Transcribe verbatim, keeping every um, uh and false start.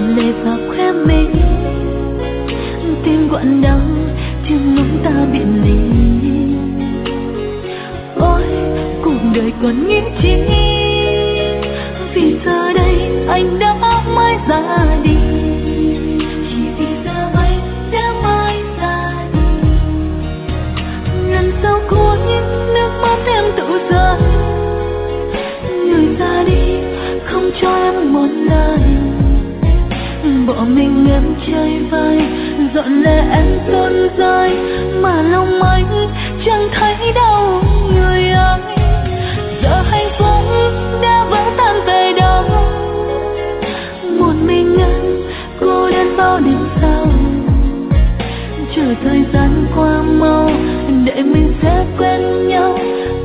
lệ và khóe mi, tim quặn đau chừng lúc ta biệt ly. Ôi cuộc đời còn nghĩ chi, vì giờ đây anh đã mãi ra đi, chỉ vì giờ anh đã mãi ra đi. Lần sau cuối nước mắt em tự rơi, người ra đi không cho em một lời, bỏ mình em chơi vơi, dọn lệ em tuôn rơi, mà lòng anh chẳng thấy đâu người ơi. Giờ hạnh phúc đã vỡ tan về đâu, một mình em cô đơn bao đêm sau. Chờ thời gian qua mau, để mình sẽ quen nhau,